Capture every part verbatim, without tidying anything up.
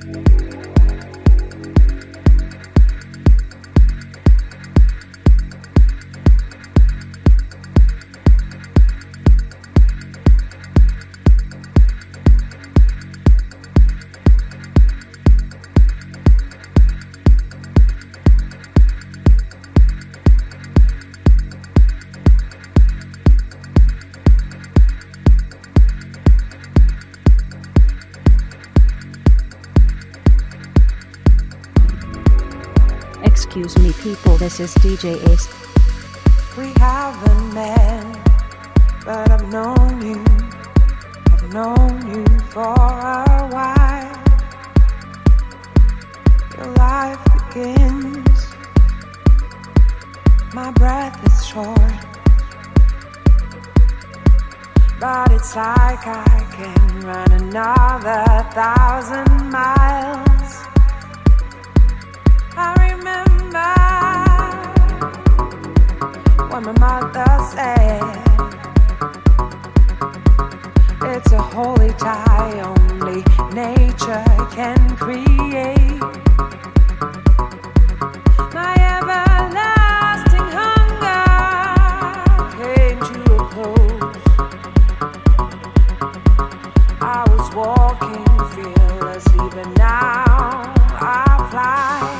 Excuse me people, this is D J Ace. We haven't met, but I've known you, I've known you for a while. Your life begins, my breath is short, but it's like I can run another thousand miles. I remember when my mother said it's a holy tie only nature can create. My everlasting hunger came to a close. I was walking fearlessly, but now I fly.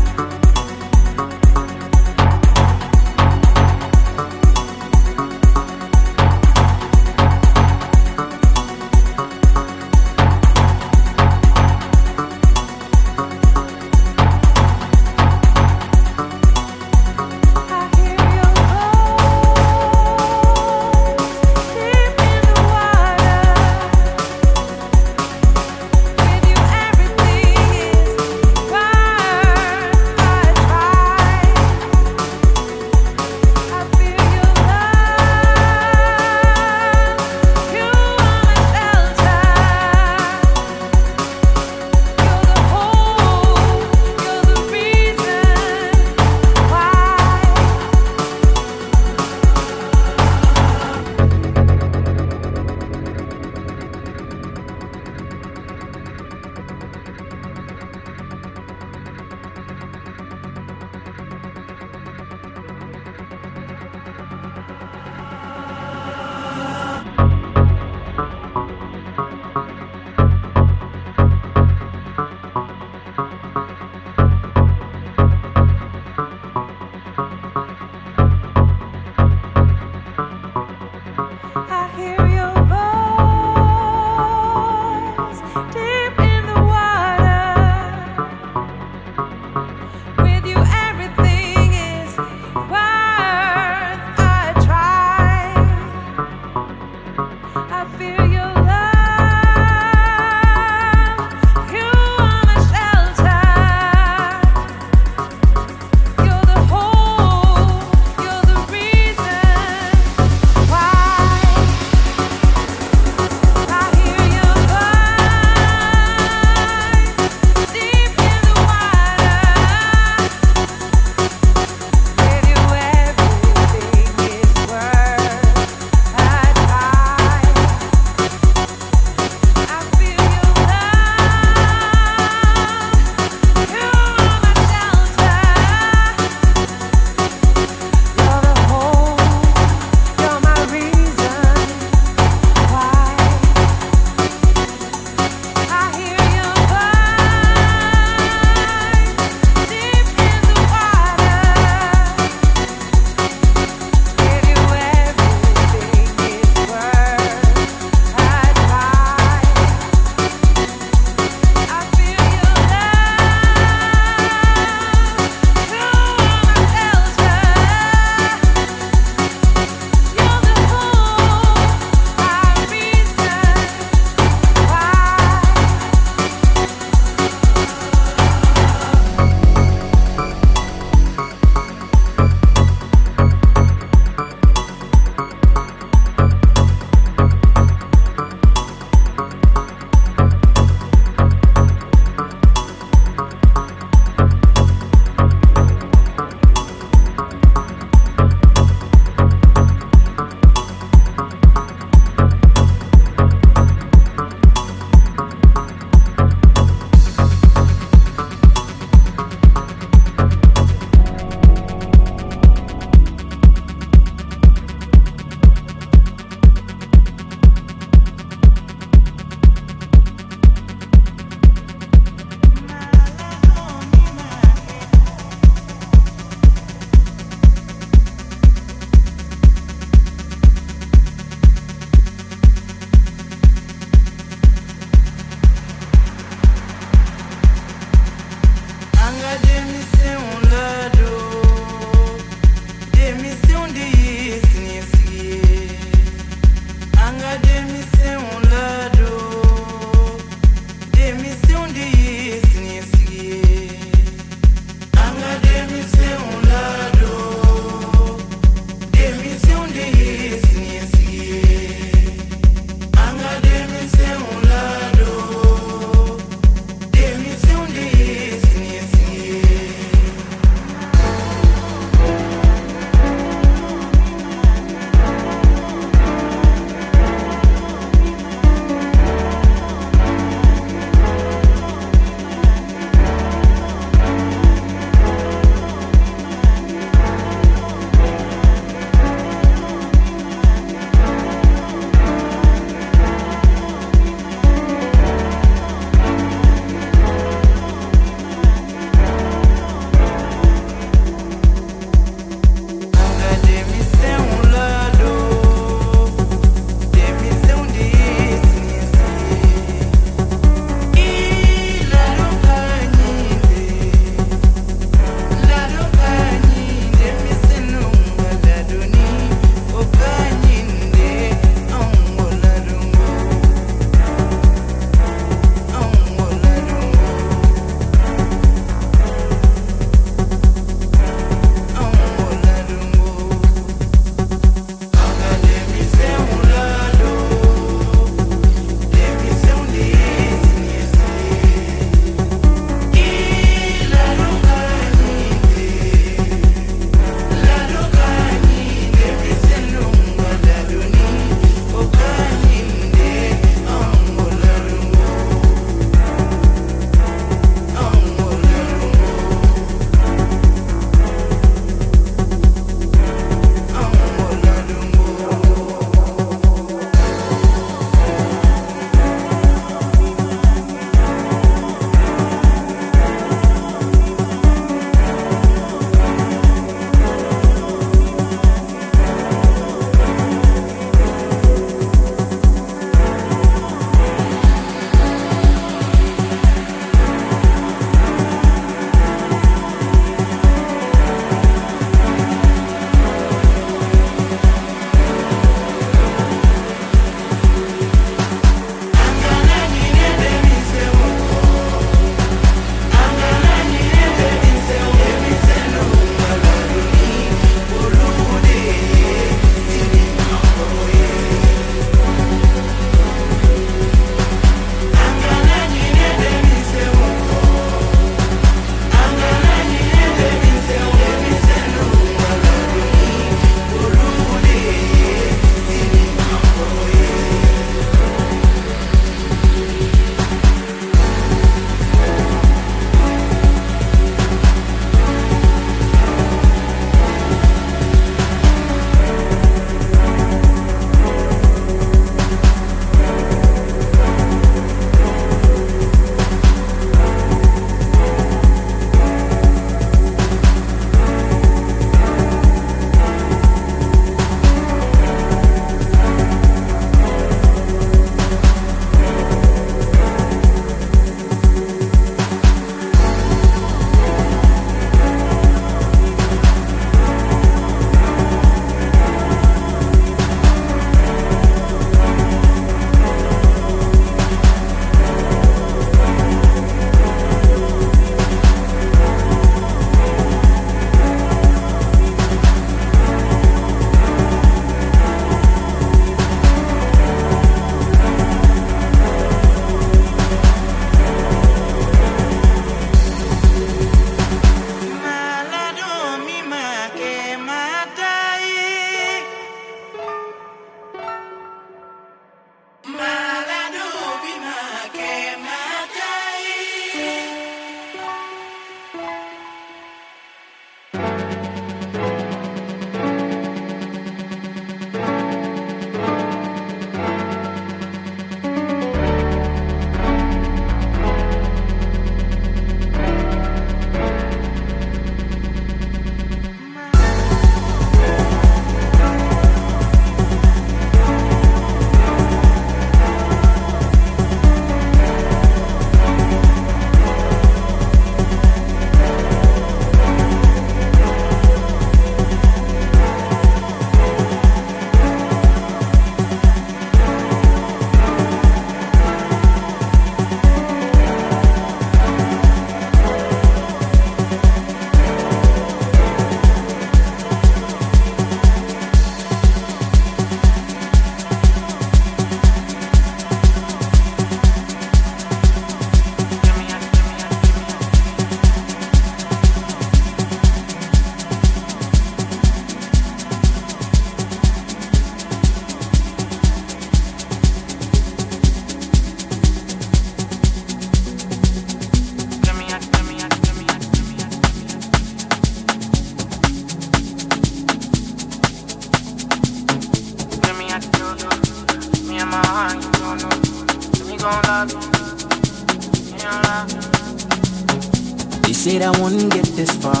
They said I wouldn't get this far.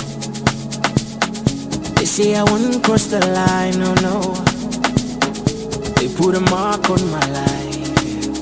They say I wouldn't cross the line, no, no. They put a mark on my life.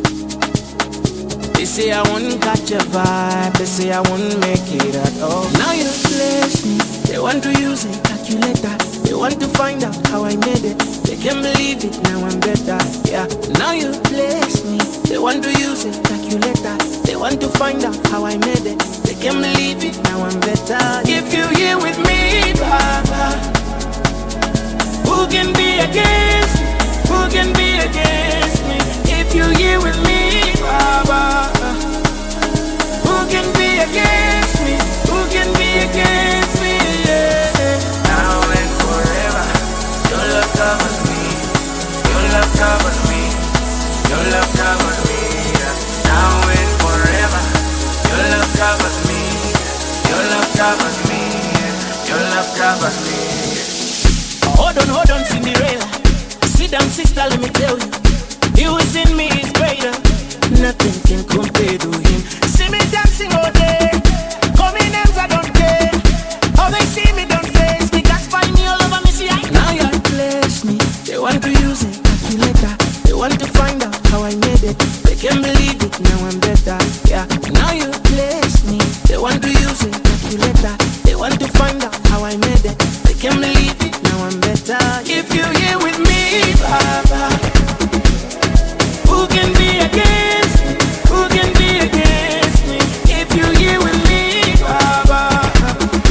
They say I wouldn't catch a vibe. They say I wouldn't make it at all. Now you bless me. They want to use a calculator. They want to find out how I made it. They can't believe it, now I'm better. Yeah, now you bless me. They want to use a calculator. They want to find out how I made it. They can't believe it, now I'm better. If you're here with me, Baba, who can be against me? Who can be against me? If you're here with me, Baba, who can be against me? Who can be against me? Yeah. Now and forever, your love covers me. Your love covers me. Your love covers me. Yeah. Now and forever, your love covers me. Your love covers me. Your love covers me. Hold on, hold on, Cinderella. Sit down, sister, let me tell you. He was in me is greater. Nothing can compare to him. See me dancing all day. Call me names, I don't care. How they see me, don't face me. Got find me all over me, see I. Now you bless me. They want to use it, calculator. They want to find out how I made it. They can't believe it, now I'm better. Yeah, now you bless me. They want to use it, calculator. They want to find out how I made it. They can't believe it, now I'm better. If you're here with me, Baba, who can be against me? Who can be against me? If you're here with me, Baba,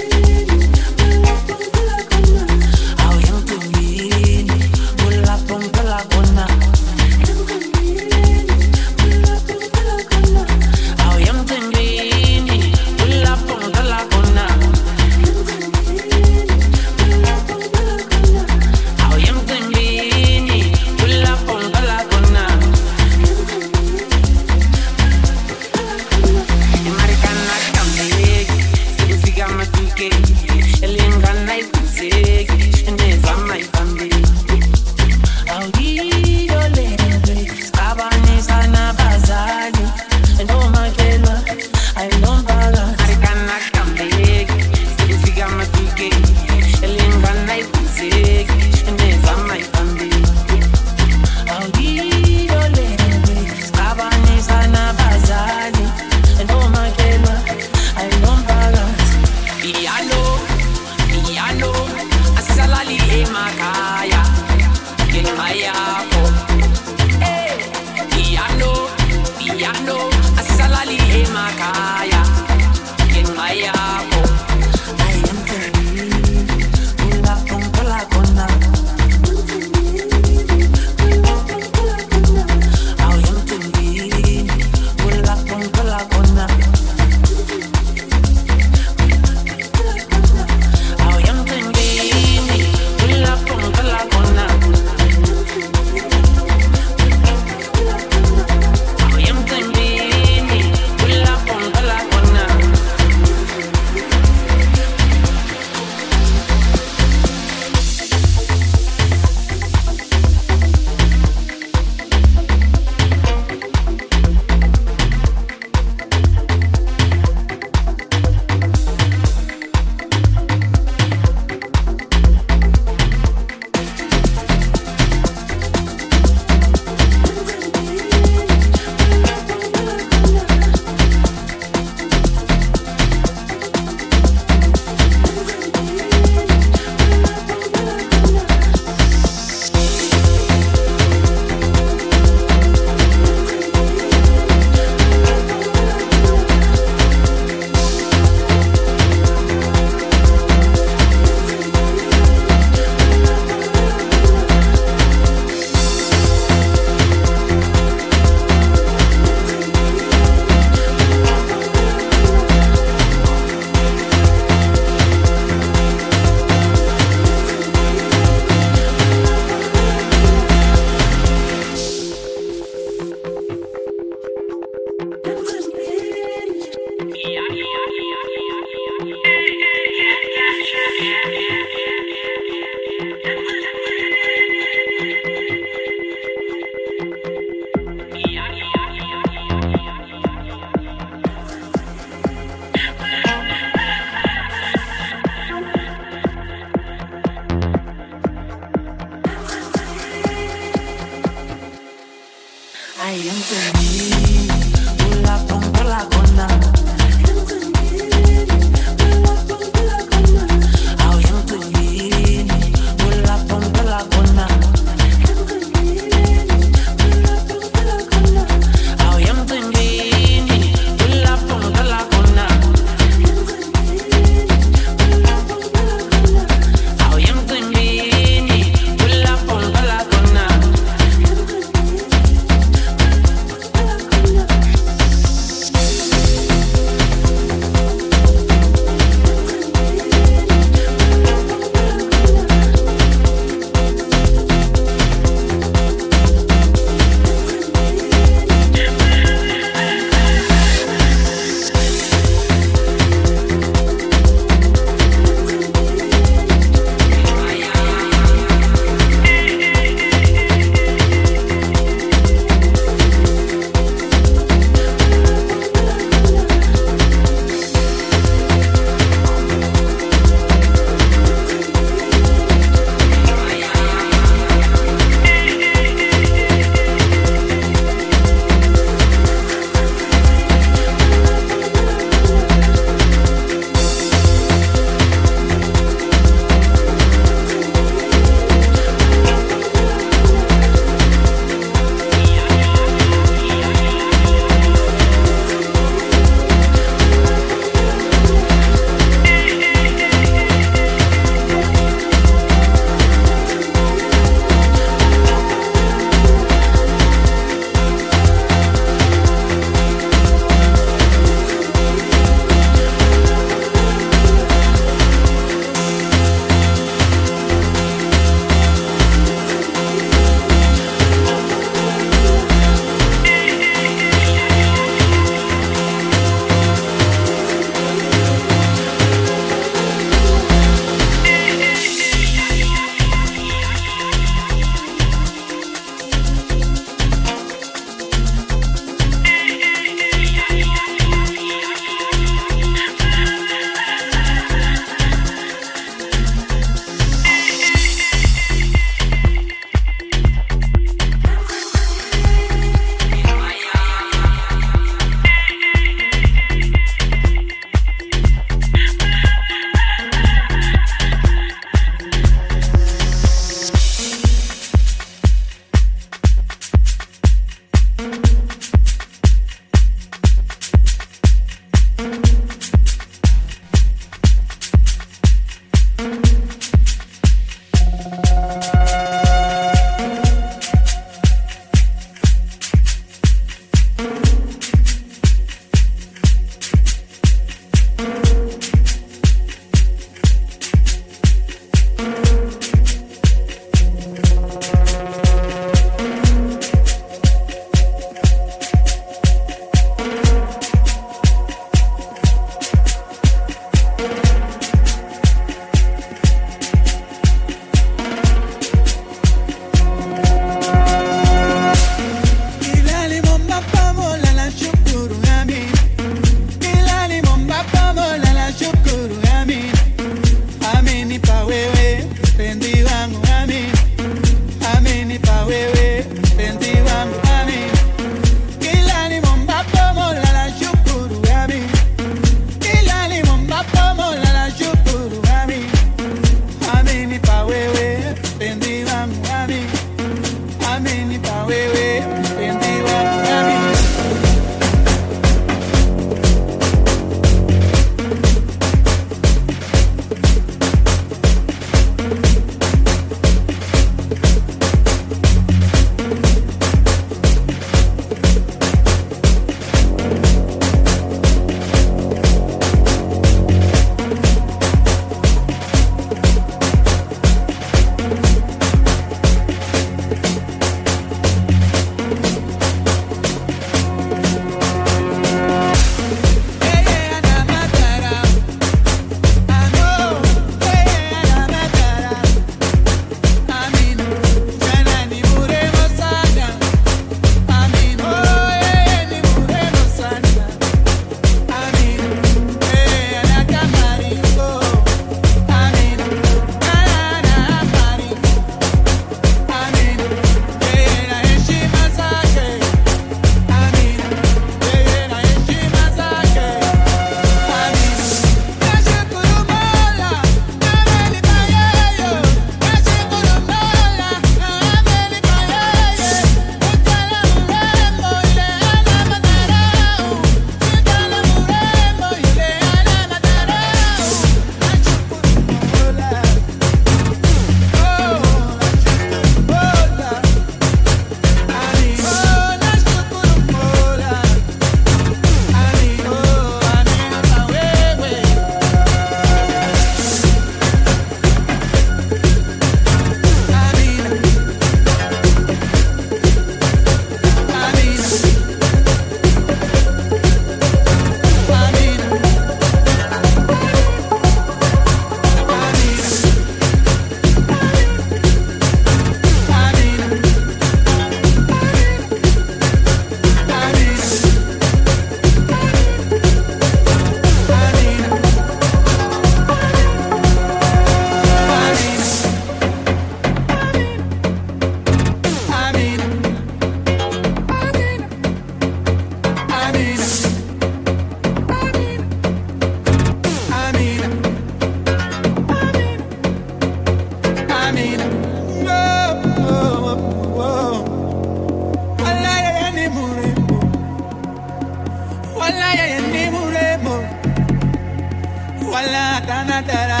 wala tanatara.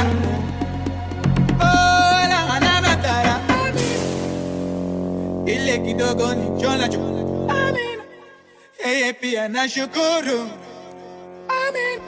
Oh, la ananatara. Ile kidogo ni chola chola. Amina. Yeye pia nashukuru. Amina.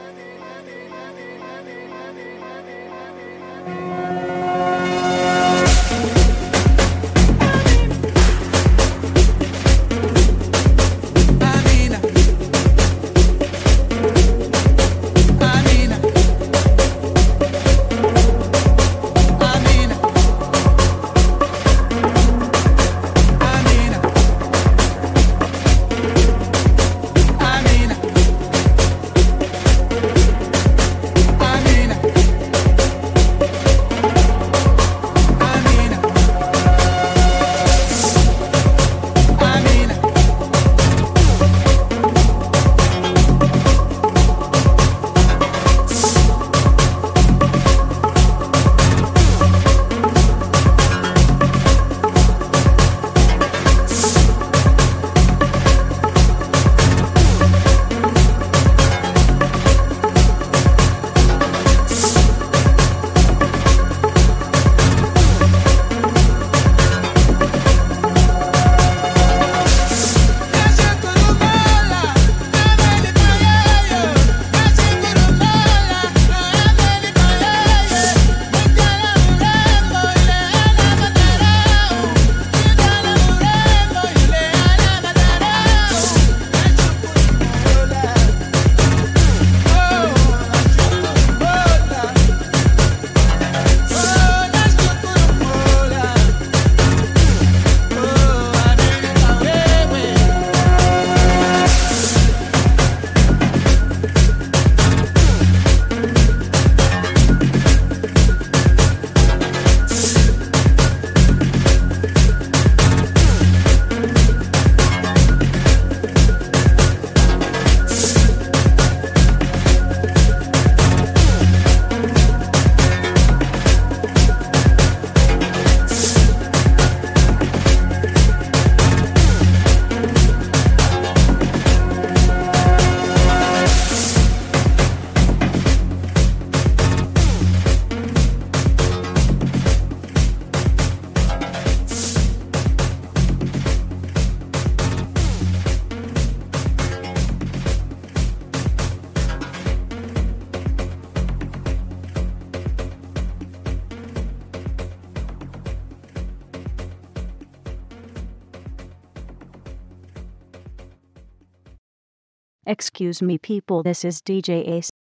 Excuse me people, this is D J Ace.